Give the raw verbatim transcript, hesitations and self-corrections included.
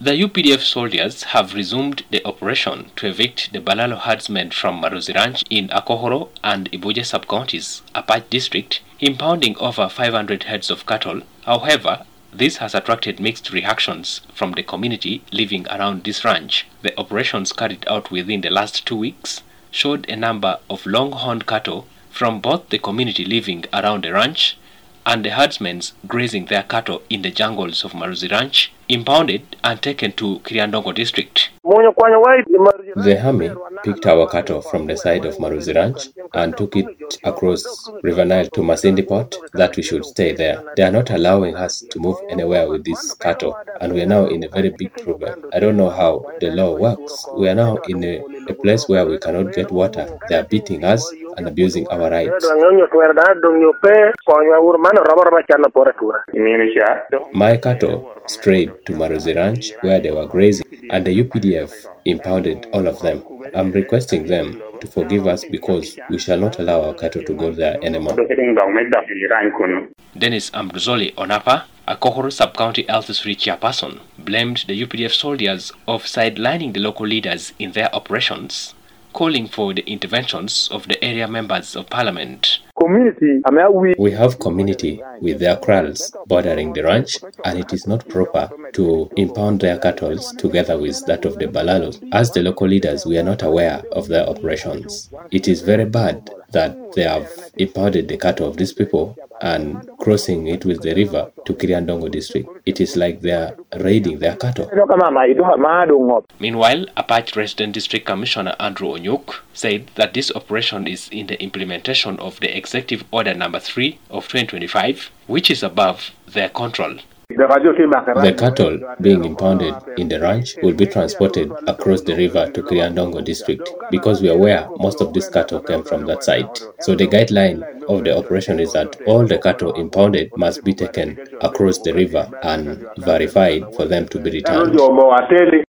The U P D F soldiers have resumed the operation to evict the Balalo herdsmen from Maruzi Ranch in Akohoro and Ibuja sub-counties, Apache district, impounding over five hundred heads of cattle. However, this has attracted mixed reactions from the community living around this ranch. The operations carried out within the last two weeks showed a number of long-horned cattle from both the community living around the ranch and the herdsmen grazing their cattle in the jungles of Maruzi Ranch, impounded and taken to Kiriandongo district. The army picked our cattle from the side of Maruzi Ranch and took it across River Nile to Masindi Port that we should stay there. They are not allowing us to move anywhere with these cattle, and we are now in a very big problem. I don't know how the law works. We are now in a, a place where we cannot get water. They are beating us and abusing our rights. My cattle strayed to Maruzi Ranch where they were grazing, and the U P D F impounded all of them. I'm requesting them to forgive us because we shall not allow our cattle to go there anymore. Dennis Ambruzoli Onapa, a Akohoro Sub-County L three chairperson, blamed the U P D F soldiers of sidelining the local leaders in their operations, calling for the interventions of the area members of parliament. Community, we have community with their kraals bordering the ranch, and it is not proper to impound their cattle together with that of the Balalos. As the local leaders, we are not aware of their operations. It is very bad that they have impounded the cattle of these people and crossing it with the river to Kiriandongo district. It is like they are raiding their cattle. Meanwhile, Apache Resident District Commissioner Andrew Onyuk said that this operation is in the implementation of the Executive Order number three of twenty twenty-five, which is above their control. The cattle being impounded in the ranch will be transported across the river to Kiriandongo district because we are aware most of this cattle came from that side. So the guideline of the operation is that all the cattle impounded must be taken across the river and verified for them to be returned.